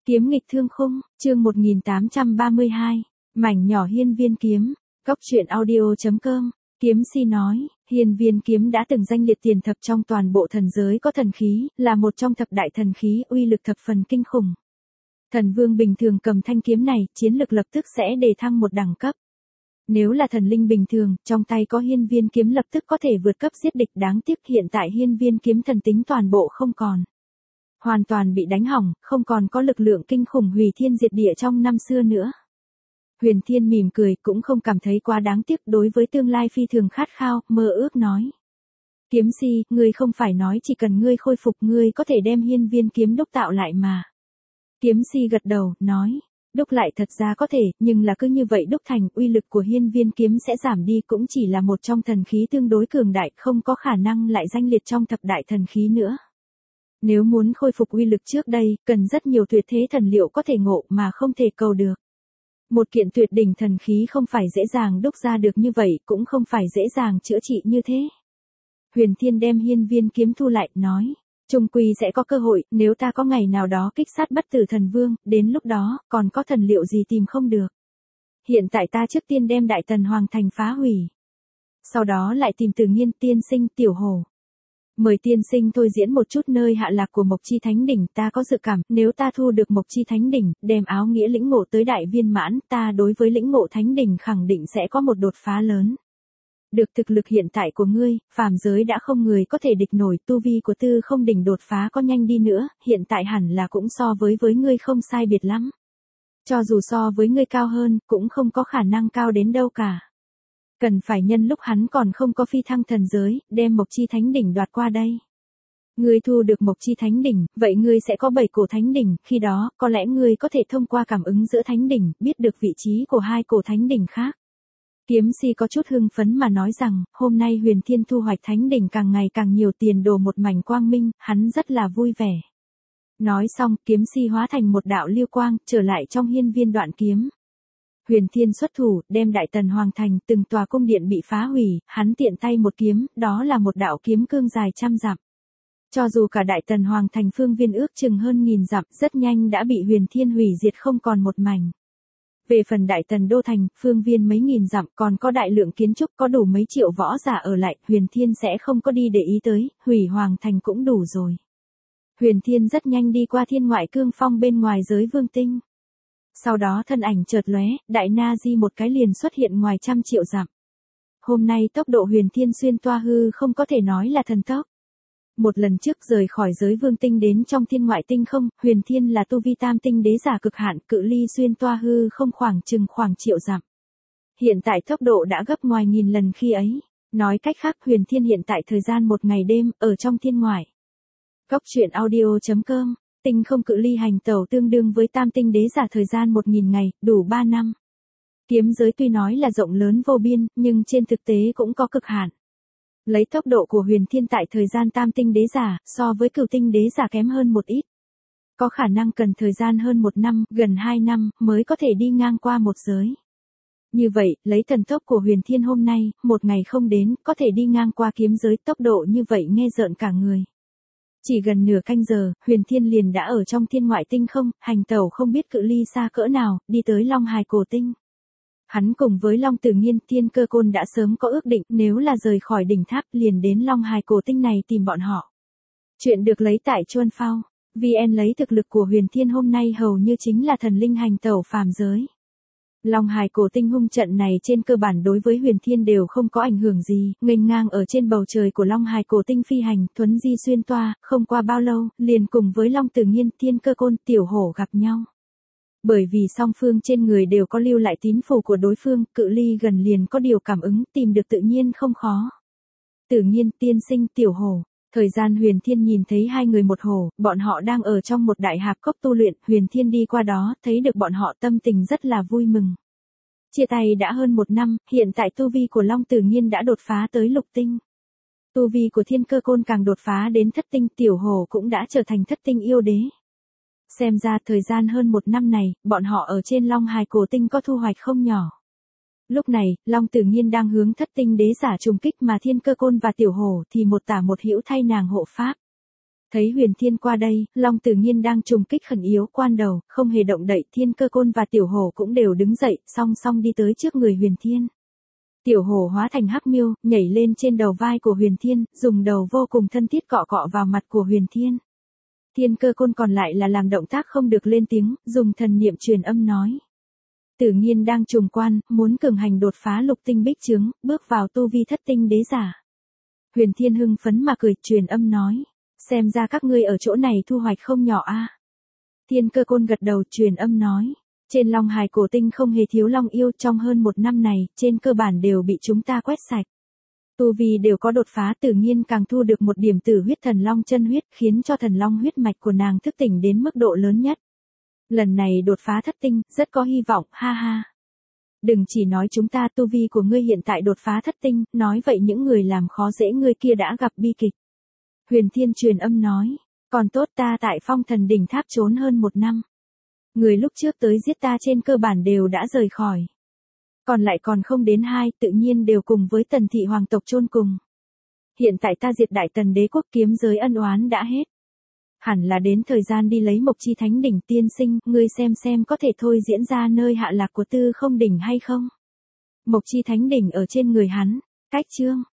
Kiếm nghịch thương khung, chương 1832, mảnh nhỏ hiên viên kiếm, góc truyện audio.com, kiếm si nói, hiên viên kiếm đã từng danh liệt tiền thập trong toàn bộ thần giới có thần khí, là một trong thập đại thần khí uy lực thập phần kinh khủng. Thần vương bình thường cầm thanh kiếm này, chiến lực lập tức sẽ đề thăng một đẳng cấp. Nếu là thần linh bình thường, trong tay có hiên viên kiếm lập tức có thể vượt cấp giết địch, đáng tiếc hiện tại hiên viên kiếm thần tính toàn bộ không còn. Hoàn toàn bị đánh hỏng, không còn có lực lượng kinh khủng hủy thiên diệt địa trong năm xưa nữa. Huyền Thiên mỉm cười, cũng không cảm thấy quá đáng tiếc, đối với tương lai phi thường khát khao, mơ ước nói. Kiếm si, ngươi không phải nói chỉ cần ngươi khôi phục ngươi có thể đem hiên viên kiếm đúc tạo lại mà. Kiếm si gật đầu, nói. Đúc lại thật ra có thể, nhưng là cứ như vậy đúc thành, uy lực của hiên viên kiếm sẽ giảm đi, cũng chỉ là một trong thần khí tương đối cường đại, không có khả năng lại danh liệt trong thập đại thần khí nữa. Nếu muốn khôi phục uy lực trước đây, cần rất nhiều tuyệt thế thần liệu có thể ngộ mà không thể cầu được. Một kiện tuyệt đỉnh thần khí không phải dễ dàng đúc ra được như vậy, cũng không phải dễ dàng chữa trị như thế. Huyền Thiên đem hiên viên kiếm thu lại, nói. Trung quy sẽ có cơ hội, nếu ta có ngày nào đó kích sát bất tử thần vương, đến lúc đó, còn có thần liệu gì tìm không được. Hiện tại ta trước tiên đem đại tần hoàng thành phá hủy. Sau đó lại tìm Tử Nghiên tiên sinh Tiểu Hổ. Mời tiên sinh thôi diễn một chút nơi hạ lạc của Mộc Chi Thánh Đỉnh, ta có dự cảm, nếu ta thu được Mộc Chi Thánh Đỉnh, đem áo nghĩa lĩnh ngộ tới đại viên mãn, ta đối với lĩnh ngộ Thánh Đỉnh khẳng định sẽ có một đột phá lớn. Được thực lực hiện tại của ngươi, phàm giới đã không người có thể địch nổi, tu vi của Tư Không Đỉnh đột phá có nhanh đi nữa, hiện tại hẳn là cũng so với ngươi không sai biệt lắm. Cho dù so với ngươi cao hơn, cũng không có khả năng cao đến đâu cả. Cần phải nhân lúc hắn còn không có phi thăng thần giới, đem Mộc Chi Thánh Đỉnh đoạt qua đây. Ngươi thu được Mộc Chi Thánh Đỉnh, vậy ngươi sẽ có 7 cổ Thánh Đỉnh, khi đó, có lẽ ngươi có thể thông qua cảm ứng giữa Thánh Đỉnh, biết được vị trí của hai cổ Thánh Đỉnh khác. Kiếm si có chút hưng phấn mà nói rằng, hôm nay Huyền Thiên thu hoạch Thánh Đỉnh càng ngày càng nhiều, tiền đồ một mảnh quang minh, hắn rất là vui vẻ. Nói xong, kiếm si hóa thành một đạo lưu quang, trở lại trong hiên viên đoạn kiếm. Huyền Thiên xuất thủ, đem đại tần hoàng thành, từng tòa cung điện bị phá hủy, hắn tiện tay một kiếm, đó là một đạo kiếm cương dài trăm dặm. Cho dù cả đại tần hoàng thành phương viên ước chừng hơn 1000 dặm, rất nhanh đã bị Huyền Thiên hủy diệt không còn một mảnh. Về phần đại tần đô thành, phương viên mấy nghìn dặm, còn có đại lượng kiến trúc, có đủ mấy triệu võ giả ở lại, Huyền Thiên sẽ không có đi để ý tới, hủy hoàng thành cũng đủ rồi. Huyền Thiên rất nhanh đi qua thiên ngoại cương phong bên ngoài giới vương tinh. Sau đó thân ảnh chợt lóe, đại na di một cái liền xuất hiện ngoài trăm triệu dặm. Hôm nay tốc độ Huyền Thiên xuyên toa hư không có thể nói là thần tốc. Một lần trước rời khỏi giới vương tinh đến trong thiên ngoại tinh không, Huyền Thiên là tu vi tam tinh đế giả cực hạn, cự ly xuyên toa hư không khoảng triệu dặm. Hiện tại tốc độ đã gấp ngoài 1000 lần khi ấy. Nói cách khác, Huyền Thiên hiện tại thời gian một ngày đêm, ở trong thiên ngoại. Góc truyện audio.com, tinh không cự ly hành tẩu tương đương với tam tinh đế giả thời gian 1000 ngày, đủ 3 năm. Kiếm giới tuy nói là rộng lớn vô biên, nhưng trên thực tế cũng có cực hạn. Lấy tốc độ của Huyền Thiên tại thời gian tam tinh đế giả, so với cửu tinh đế giả kém hơn một ít. Có khả năng cần thời gian hơn 1 năm, gần 2 năm, mới có thể đi ngang qua một giới. Như vậy, lấy thần tốc của Huyền Thiên hôm nay, một ngày không đến, có thể đi ngang qua kiếm giới, tốc độ như vậy nghe rợn cả người. Chỉ gần nửa canh giờ, Huyền Thiên liền đã ở trong thiên ngoại tinh không, hành tẩu không biết cự ly xa cỡ nào, đi tới Long Hải Cổ Tinh. Hắn cùng với Long Tử Nghiên, Thiên Cơ Côn đã sớm có ước định, nếu là rời khỏi đỉnh tháp liền đến Long Hải Cổ Tinh này tìm bọn họ. Chuyện được lấy tại Chuan Phao, VN. Lấy thực lực của Huyền Thiên hôm nay hầu như chính là thần linh hành tẩu phàm giới. Long Hải Cổ Tinh hung trận này trên cơ bản đối với Huyền Thiên đều không có ảnh hưởng gì, nghênh ngang ở trên bầu trời của Long Hải Cổ Tinh phi hành, thuấn di xuyên toa, không qua bao lâu, liền cùng với Long Tử Nghiên, Thiên Cơ Côn, Tiểu Hổ gặp nhau. Bởi vì song phương trên người đều có lưu lại tín phù của đối phương, cự ly gần liền có điều cảm ứng, tìm được tự nhiên không khó. Tử Nghiên tiên sinh Tiểu Hổ. Thời gian Huyền Thiên nhìn thấy hai người một hổ, bọn họ đang ở trong một đại hạp cốc tu luyện, Huyền Thiên đi qua đó, thấy được bọn họ tâm tình rất là vui mừng. Chia tay đã hơn 1 năm, hiện tại tu vi của Long Tử Nghiên đã đột phá tới lục tinh. Tu vi của Thiên Cơ Côn càng đột phá đến thất tinh, Tiểu Hổ cũng đã trở thành thất tinh yêu đế. Xem ra thời gian hơn 1 năm này, bọn họ ở trên Long Hải Cổ Tinh có thu hoạch không nhỏ. Lúc này, Long Tử Nghiên đang hướng thất tinh đế giả trùng kích mà Thiên Cơ Côn và Tiểu Hổ thì một tả một hữu thay nàng hộ pháp. Thấy Huyền Thiên qua đây, Long Tử Nhiên đang trùng kích khẩn yếu quan đầu, không hề động đậy, Thiên Cơ Côn và Tiểu Hổ cũng đều đứng dậy, song song đi tới trước người Huyền Thiên. Tiểu Hổ hóa thành hắc miêu, nhảy lên trên đầu vai của Huyền Thiên, dùng đầu vô cùng thân thiết cọ cọ vào mặt của Huyền Thiên. Thiên Cơ Côn còn lại là làm động tác không được lên tiếng, dùng thần niệm truyền âm nói. Tử Nhiên đang trùng quan, muốn cường hành đột phá lục tinh bích chướng, bước vào tu vi thất tinh đế giả. Huyền Thiên hưng phấn mà cười, truyền âm nói. Xem ra các ngươi ở chỗ này thu hoạch không nhỏ a. Thiên Cơ Côn gật đầu, truyền âm nói. Trên Long Hải cổ tinh không hề thiếu long yêu, trong hơn 1 năm này, trên cơ bản đều bị chúng ta quét sạch. Tu vi đều có đột phá, Tử Nhiên càng thu được một điểm tử huyết thần long chân huyết, khiến cho thần long huyết mạch của nàng thức tỉnh đến mức độ lớn nhất. Lần này đột phá thất tinh, rất có hy vọng, ha ha. Đừng chỉ nói chúng ta, tu vi của ngươi hiện tại đột phá thất tinh, nói vậy những người làm khó dễ ngươi kia đã gặp bi kịch. Huyền Thiên truyền âm nói, còn tốt ta tại Phong Thần đỉnh tháp trốn hơn 1 năm. Người lúc trước tới giết ta trên cơ bản đều đã rời khỏi. Còn lại còn không đến 2, tự nhiên đều cùng với Tần thị hoàng tộc chôn cùng. Hiện tại ta diệt Đại Tần đế quốc, kiếm giới ân oán đã hết. Hẳn là đến thời gian đi lấy Mộc Chi Thánh đỉnh. Tiên sinh, ngươi xem có thể thôi diễn ra nơi hạ lạc của Tư Không đỉnh hay không? Mộc Chi Thánh đỉnh ở trên người hắn, cách chương.